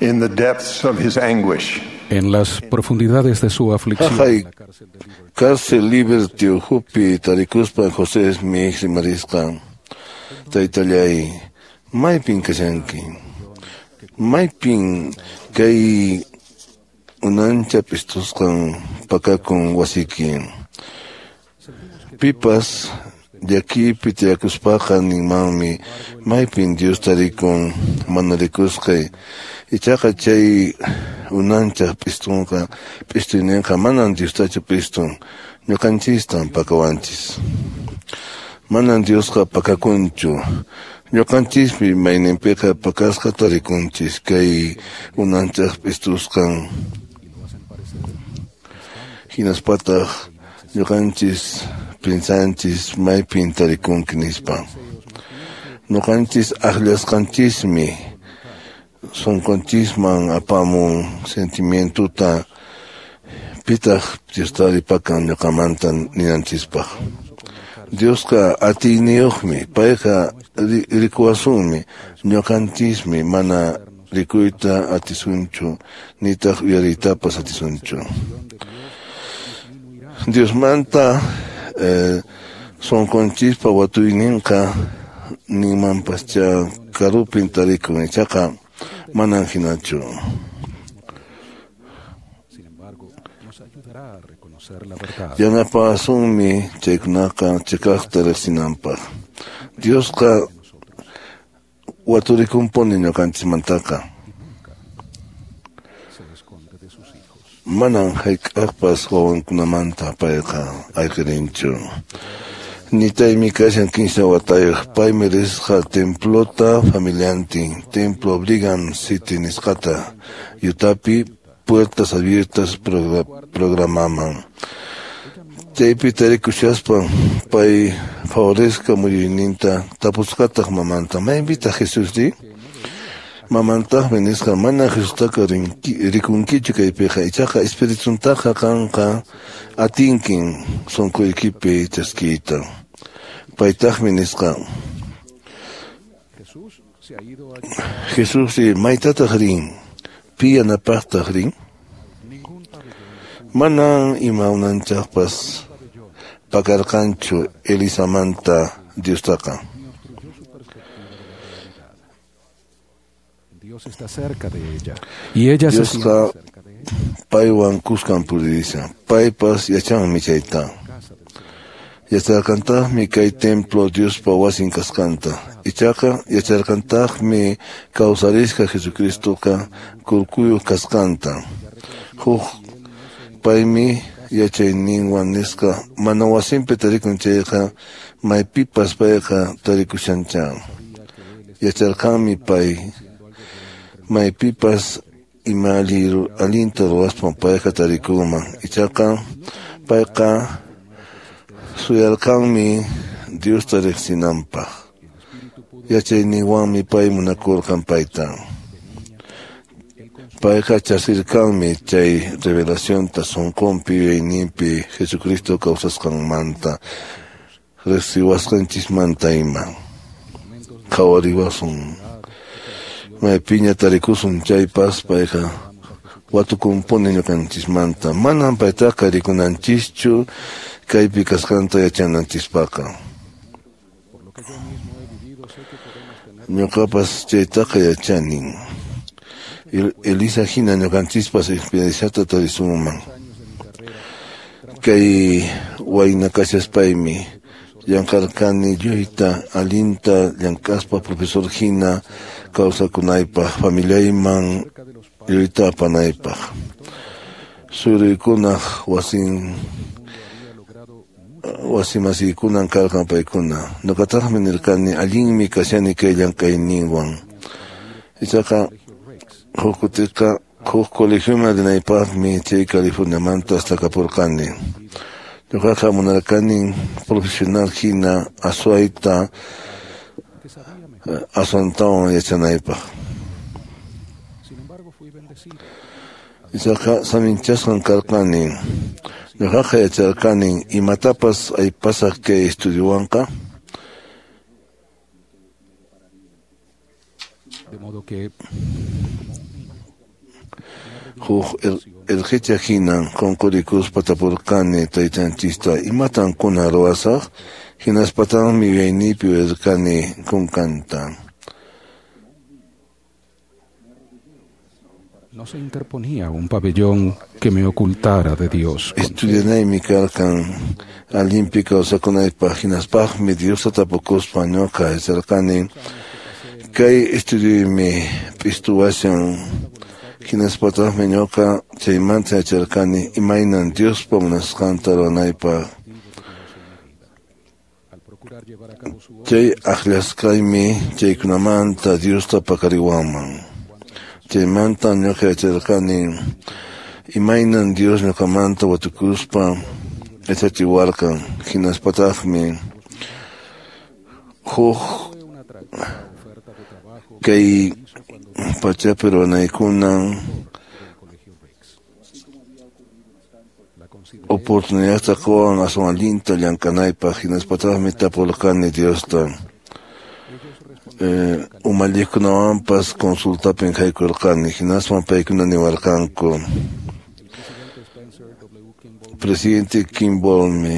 in the depths of his anguish. En las profundidades de su aflicción, Ajay, cárcel Liberty Ujupi, Tarikuspa, José Smith, Marisca, Taitallay, Maipin Kasanki, Maipin, Kay, Unancha Pistuskan, Pakakun Wasiki, Pipas, de aquí Pitiakuspaja, Nimami, Maipin Dios Tarikun, Manarikuske, Ichaka Chay, Unancha Pistunka, Pistunenka, Manan Dios Tacha Pistun, Nyokanchistan Pakawanchis. Manan Dioska Pakakunchu, Nyokanchismi, Mainempeka Pakaska Tarikunchis, Kay Unancha Pistuskan, Hinaspatach, Nyokanchis, Pinsanchis, Maipin Tarikunkinispa. Nokanchis Ahlas Kanchismi, son conchisman apamun sentimiento ta pitach diostari pakan yokamantan ninanchispach. Dios ka ati niochmi, paeja rikuasumi, nyokantismi, mana rikuita atisunchu, nitach uyaritapas atisunchu. Dios manta son conchispa watuininka, niman pascha karupin tarikun ichaka, Manan Hinachu. Yanapa Asumi, Cheknaka, Chekachtere Sinampa. Dios ka Waturikumponi Nyokanchimantaka. Manan Haik Akpas Hovan Kunamanta Paeka, Aikerinchu. Nitay mi kashan 15 watayuq paymi risqa templota familiantin, templo obligan city nisqata, yutapi puertas abiertas programaman. Chaypi tarikushaspan pay favorezca muyuyninta tapusqataq mamanta. Maynpita Jesús di? Mamantaqmi nisqa mana Jesustaka rikunkichu kaypiqa, ichaqa espirituntaqa kanqa atinkin sonkuykipi chaskiyta. Paytaqmi nisqa Jesús si maytataq rin, piyanapaqtaq rin, manan ima unanchaqpas pakarqanchu Elisamanta Diostaqa. Dios está cerca de ella. Y ella se siente cerca de ella. Paywan kuskan purisa, paypas yachanmi chayta. Yacharkantaqmi kay templo Diospa wasin kaskanta. Ichaqa yacharkantaqmi kawsarisqa Jesucristoqa kurkuyu kaskanta. Huk paymi yachayninwan nisqa mana wasinpi tarikun chayqa maypipas payqa tarikushancha. Yacharkanmi pay maypipas ima alinta ruwaspan payqa tarikuman. Ichaqa payqa suyarkanmi Dios tariksinanpaq. Yachayninwanmi pay munakurqan payta. Payqa chasirkanmi chay revelacionta sonqonpi yuyayninpi Jesucristo kawsasqanmanta reciwasqanchismanta ima qhawariwasun. Maypiña tarikusun chaypas payqa watukumpuni ñuqanchismanta. Manan paytaqa rikunanchischu kaypi kaskanta yachananchispaqqa. Ñuqapas chaytaqa yachanin. Elisa hina ñuqanchispas experienciata tarisunman. Kay wayna kashaspaymi llankarkani lluyta alinta llankaspa profesor hina kawsakunaypaq familiayman lluyta apanaypaq. Suruykunaq wasimasiykunan karqan paykuna. Ñuqataqmi nirkani allinmi kashani kay llankayninwan. Ichaqa huk kutiqa huk colegiuma rinaypaqmi chay Californiamanta hasta kapurqani. Ñuqaqa munarkani profesional hina aswayta asuntawan yachanaypaq. Ichaqa saminchasqan karqani. Ñuqaqa yacharkani imatapas aypasaq kay estudiuwanqa. De modo que el hecha hinan con coricus patapurcane taitanchista y matan con arroasa, hinas patan mi veinipio el cane con canta. No se interponía un pabellón que me ocultara de Dios. Estudianay mi carcan olímpica, o sea, con las páginas pag mi Dios tapocos pañoca es el cane. Que estudié mi pistuación, quienes patas meñoca, chaimanta echarcani, imainan Dios por unas cantaronaipa. Chay ajlas kaimi, chay kunamanta Dios tapacariwaman. Chaimanta ñoca echarcani, imainan Dios ñocamanta watucuspa, echachihuarca, quienes patas mi, que pacha pero naikunan oportunidad sacoan a su alinta llancanay páginas patas metapolcane Diosta umalikunawanpas consulta penjaykurqani hinasman paykuna niwarqanku presidente Kimbolmi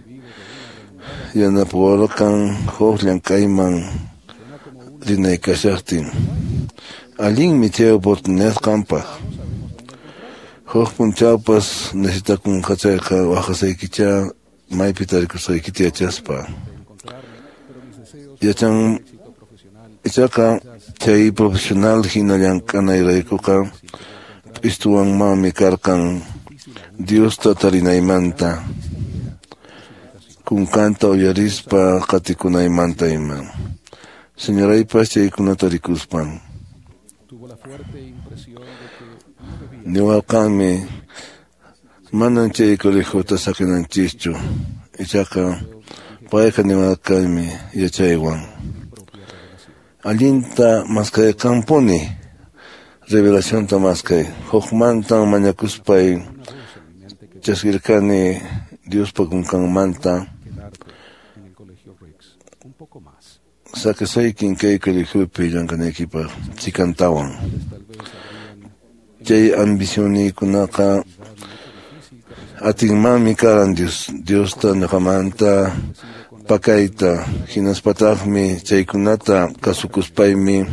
yanapuwarqan huk llankayman Rinay Alin mi tiene oportunidad campa. Hoj punchaupas necesita con cachaca bajasaikicha maipitarikusaikitia chaspa. Yachan ichaka chay profesional hinallankana iraikuka istuan mami karkan Dios tatariнаymanta kun canta uyarispa qatikunaymanta ima. Señora Ipas, chaykunata rikuspan. Niwalqanmi manan chay colegiota sakinanchikchu. Ichaqa payqa niwalqanmi yachaywan. Allinta maskaykampuni revelacionta maskay. Hukmantan mañakuspay chaskirkani Diospa kunkanmanta. Saque soy quien que eligió pillan con equipa si cantaban. Jay ambicioni kunaka atingman mi karan Dios ta nakamanta pakaita hinas patagmi chay kunata kasukuspaymi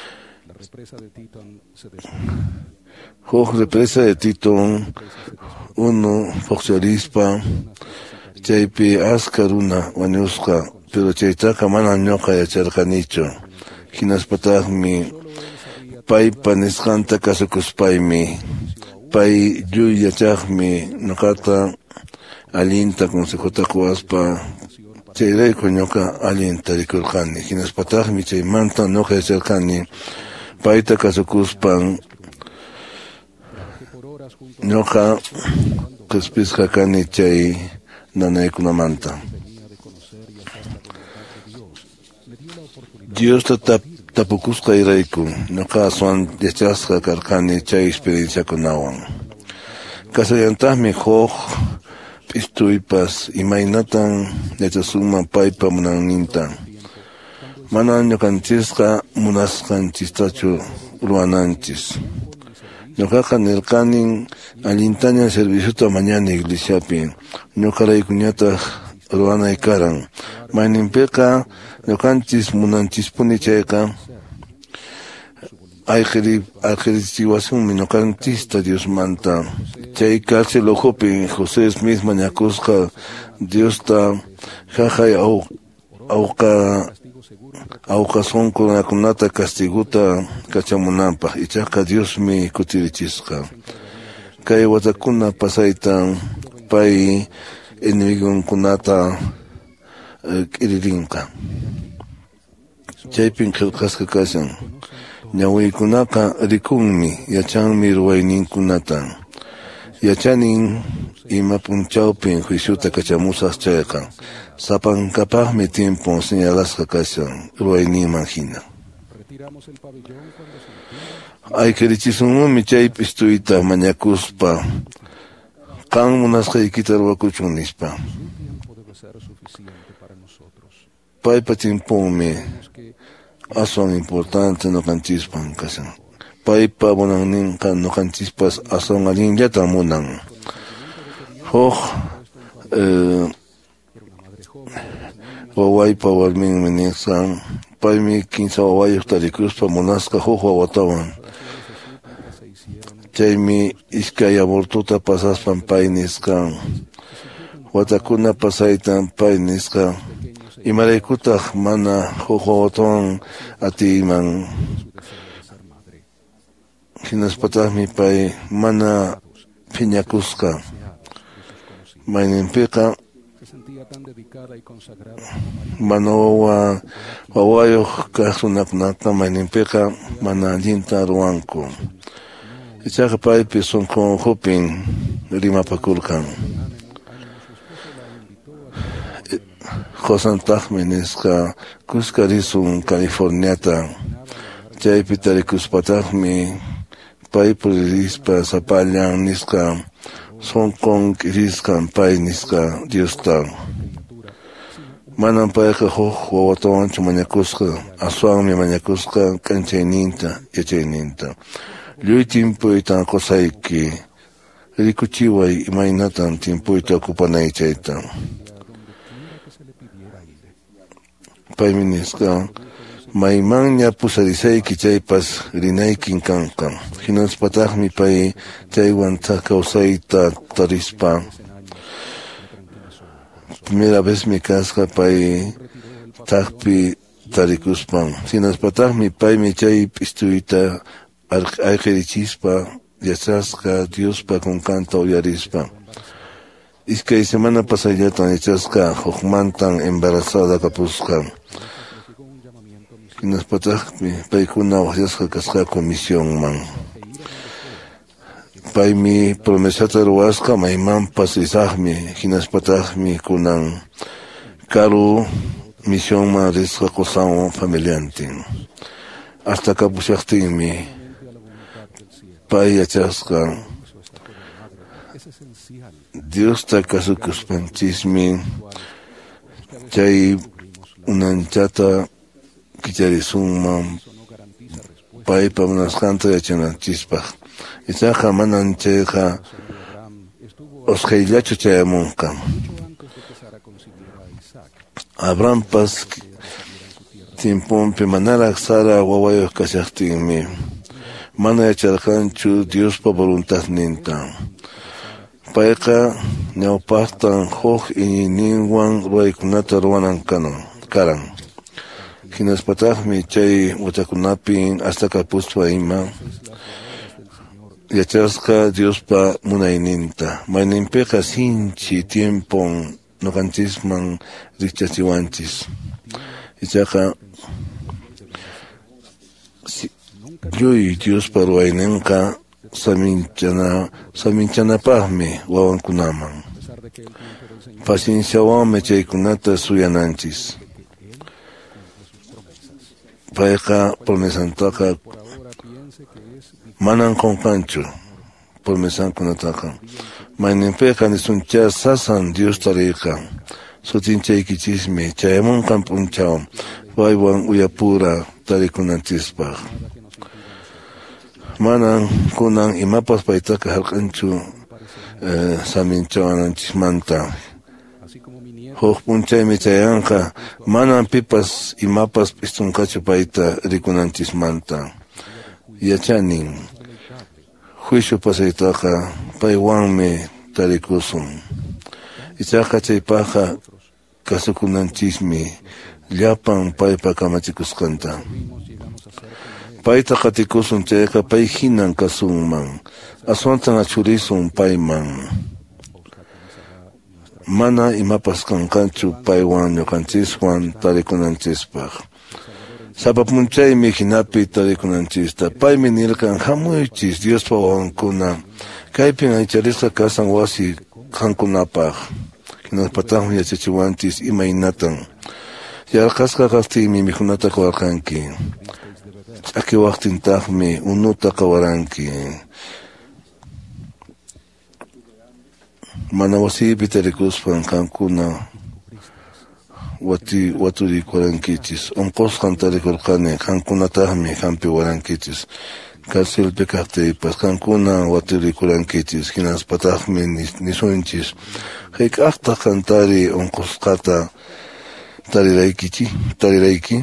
represa de Titón uno foxerispa chaypi askaruna wañusqa pero chaytaqa mana ñoqa yacharqanichu hinaspataqmi paypa nisqanta kasukuspaymi pay lluy yachaqmi ñuqata allinta consejota quwaspa chayrayku ñuqa allinta rikurqani hinaspataqmi chaymanta ñuqa yacharqani payta kasukuspan ñuqa qispisqa kani chay nanaykunamanta. Dios tapukusqa irayku ñuqa aswan yachasqa karqani chay experiencia kunawan. Kasallantaqmi huk p'istuypas imaynatan yachasunman paypa munanninta. Mana ñuqanchisqa munasqanchistachu ruwananchis. Ñuqaqa nirqanin allintaña serviciota mañana iglesiapi ñuqaraykuñataq ruwanay karan. Mayninpiqa ñuqanchis munanchispuni chayqa alqirisiwasunmi ñuqanchista Diosmanta. Chay cárcel ujupi José Smith mañakusqa Diosta jajay awqasunkunakunata castiguta kachamunanpaq ichaqa Diosmi kutirichisqa. Kay watakuna pasayta pay enemigunkunata k'iririnqa. Chaypin qillqasqa kashan ñawiykunaqa rikunmi yachanmi ruwayninkunata. Yachanin ima punchawpin juiciuta kachamusaq chayqa. Sapankapaqmi tiempo señalasqa kashan ruwayninman hina. Aykirichisunmi chay p'istuyta mañakuspa qan munasqaykita ruwakuchun nispa. Paypa tiempomi aswan importante ñuqanchispan kashan. paipa munan kan no kantispas ason alinllata munan hoj wawaypa warmin minisan paymi 15 wawayuq tarikuspa munasqa huk wawatawan chaymi iskay abortuta pasaspan pay nisqan watakuna pasaytan pay nisqan imaraykutaq mana huk wawatawan atiyman hinaspataqmi pay mana phiñakusqa mayninpiqa mana wawayuq kaq runakunaqa mayninpiqa mana allinta ruwanku ichaqa paypi sunqu hupin rimapakurqan qosantaqmi nisqa kuskarisun Californiata chaypi tarikuspataqmi pay puririspa sapallan nisqa sunqun k'irisqan pay nisqa Diosta manan payqa huk wawatawanchu mañakusqa aswanmi mañakusqa k'anchayninta yachayninta lluy timpuyta qusayki rikuchiway imaynatan timpuyta okupanay chayta paymi nisqa maymanña pusarisayki chaypas rinaykin kanqa hinaspataqmi pay chaywan kawsayta tarispa primera vez mi kasqa pay taqpi tarikuspan hinaspataqmi paymi chay p'istuyta ayqirichispa yachasqa Diospa kunkanta uyarispa iskay semana pasayllatan yachasqa hukmantan embarazada kapusqa hinaspataqmi paykuna waqyasqa kasqa comisionman paymi promesata ruwasqa maymanpas risaqmi hinaspataqmi kunan karu misionman risqa qusanwan familiantin hasta kapushaqtinmi pay yachasqa Diosta kasukuspanchismi chay unanchata kicharisunman paypa munasqanta yachananchispaq ichaqa manan chayqa osqayllachu chayamunqa Abrahampas timpunpi manaraq Sara wawayuq kashaqtinmi mana yacharqanchu Diospa voluntadninta payqa ñawpaqtan huk iñiyninwan ruwaykunata ruwanan karan hinaspataqmi chay watakunapi hasta kapuspa ima yachasqa Diospa munayninta mayninpiqa sinchi tiempon nuqanchisman rikchachiwanchis ichaqa lluy Diospa ruwayninqa saminchanapaqmi wawankunaman pacienciawanmi chaykunata suyananchis payqa promesataqa manan qunqanchu promesaqkunataqa mayninpiqa nisuncha sasan Dios tariyqa sutinchaykichismi chayamunqan p'unchaw paywan uyapura tarikunanchispaq manan kunan imapas paytaqa harqanchu saminchawananchikmanta huk p'unchaymi chayanqa manan pipas imapas p'istunqachu payta rikunanchismanta yachanin juicio pasaytaqa paywanmi tarikusun ichaqa chaypaqa kasukunanchismi llapan paypa kamachikusqanta payta qatikusun chayqa pay hinan kasunman aswantan achurisun payman mana imapas kanqanchu paywan ñuqanchiswan tarikunanchispaq sapapunchaymi hinapi tarikunanchista paymi nirqan hamuychis Diospa wawankuna kaypin aycharisqa kasan wasi qankunapaq hinaspataqmi yachachiwanchis imaynatan yarqasqa kaqtinmi mikhunata qawarqanki ch'aki waqtintaqmi unuta qawaranki mana wasipi tarikuspan qankuna waturikurqankichis unqusqan tarikurqani qankunataqmi hampi warankichis cárcelpi kaqtiypas qankuna watirikurankichis hinaspataqmi nisunchis hayk'aqta qantari unqusqata tarirayki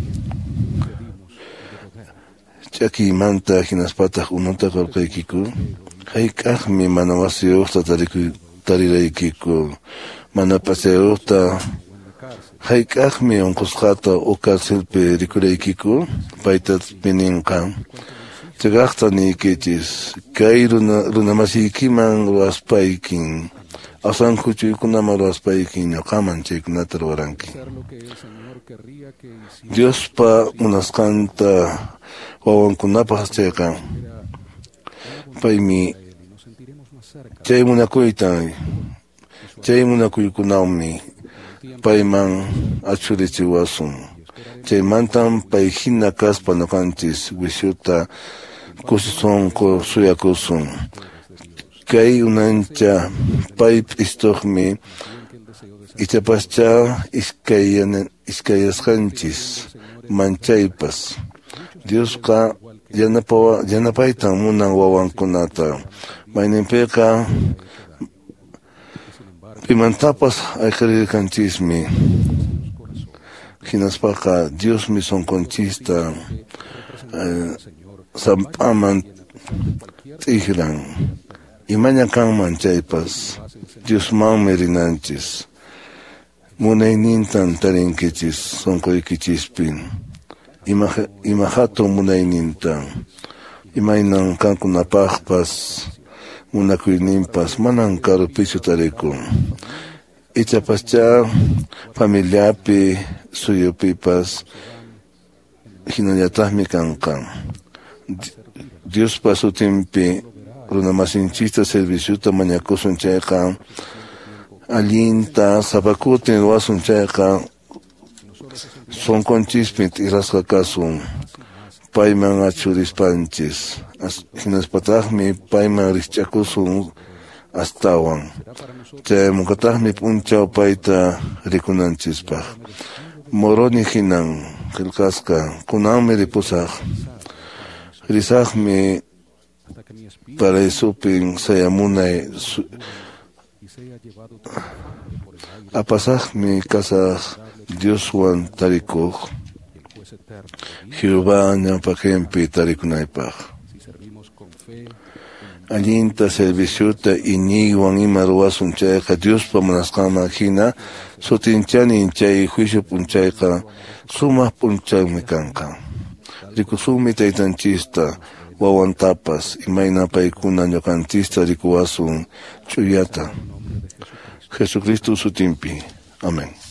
ch'akiymanta hinaspataq unuta qurqaykiku hayk'aqmi mana wasiyuqta tariraykiku mana pasayuqta hayk'aqmi unqusqata cárcelpi rikuraykiku payta pininqa chaqaqta niykichis kay runamasiykiman ruwaspaykin asan huchuykunaman ruwaspaykin ñuqaman chaykunata ruwaranki Diospa munasqanta wawankunapaq chayqa paymi chay munakuykunawmi payman achurichiwasun chaymantam pay hina kaspa nuqanchis wishuta kusisonku suyakusun kay unancha pay p'istuqmi ichapascha iskayasqanchis manchaypas Diosqa yanapaytan munan wawankunata mayninpiqa pimantapas ayqarirqanchismi hinaspaqa Diosmi sonqanchista samp'aman t'ikran imaña kanman chaypas Diosmanmi rinanchis munaynintan tarinkichis sonqoykichispi ima hatun munaynintan imaynan kankunapaqpas munakuyninpas manan karupichu tarikun ichapascha familiapi suyupipas hinallataqmi kanqa Diospa sutinpi runamasinchista serviciuta mañakusun chayqa allinta sapakutin ruwasun chayqa sonqanchispin t'irasqa kasun payman achurispanchis hinaspataqmi payman rikch'akusun astawan chaymunqataqmi p'unchaw payta rikunanchispaq moroni hinan qillqasqa kunanmi ripusaq risaqmi paraysupin sayamunay apasaqmi kasaq Dioswan tarikuq Jehová ñawpaqinpi tarikunaypaq allinta serviciuta iñiywan ima ruwasun chayqa Diospa munasqanman hina sutinchanin chay juicio p'unchayqa sumaq p'unchaymi kanqa rikusunmi taytanchista wawantapas imayna paykuna ñuqanchista rikuwasun ch'uyata Jesucristo sutinpi. Amén.